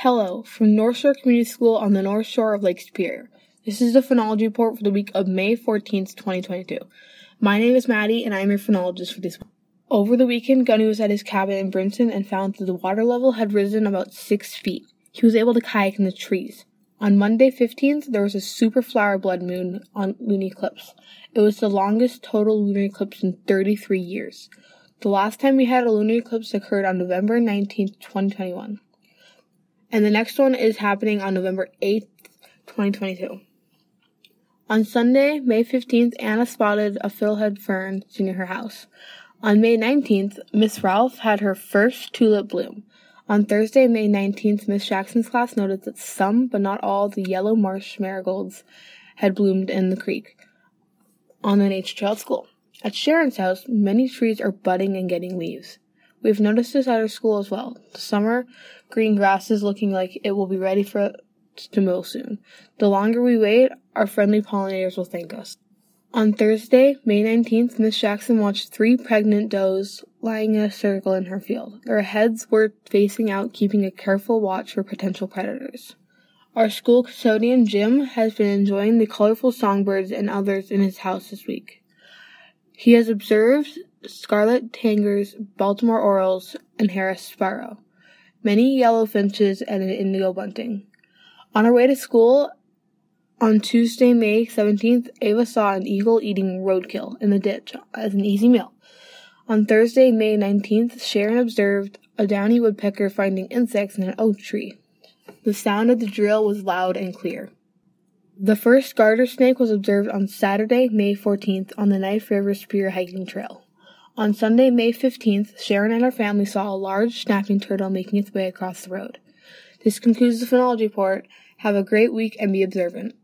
Hello, from North Shore Community School on the North Shore of Lake Superior. This is the phenology report for the week of May 14th, 2022. My name is Maddie, and I am your phenologist for this week. Over the weekend, Gunny was at his cabin in Brinson and found that the water level had risen about 6 feet. He was able to kayak in the trees. On Monday 15th, there was a super flower blood moon on lunar eclipse. It was the longest total lunar eclipse in 33 years. The last time we had a lunar eclipse occurred on November 19th, 2021. And the next one is happening on November 8th, 2022. On Sunday, May 15th, Anna spotted a fiddlehead fern near her house. On May 19th, Miss Ralph had her first tulip bloom. On Thursday, May 19th, Miss Jackson's class noted that some, but not all, the yellow marsh marigolds had bloomed in the creek on the nature trail at school. At Sharon's house, many trees are budding and getting leaves. We've noticed this at our school as well. The summer green grass is looking like it will be ready for us to mow soon. The longer we wait, our friendly pollinators will thank us. On Thursday, May 19th, Miss Jackson watched 3 pregnant does lying in a circle in her field. Their heads were facing out, keeping a careful watch for potential predators. Our school custodian, Jim, has been enjoying the colorful songbirds and others in his house this week. He has observed scarlet tangers, Baltimore orioles, and Harris sparrow, many yellow finches, and an indigo bunting. On her way to school on Tuesday, May 17th, Ava saw an eagle eating roadkill in the ditch as an easy meal. On Thursday, May 19th, Sharon observed a downy woodpecker finding insects in an oak tree. The sound of the drill was loud and clear. The first garter snake was observed on Saturday, May 14th, on the Knife River Superior hiking trail. On Sunday, May 15th, Sharon and her family saw a large snapping turtle making its way across the road. This concludes the phenology report. Have a great week and be observant.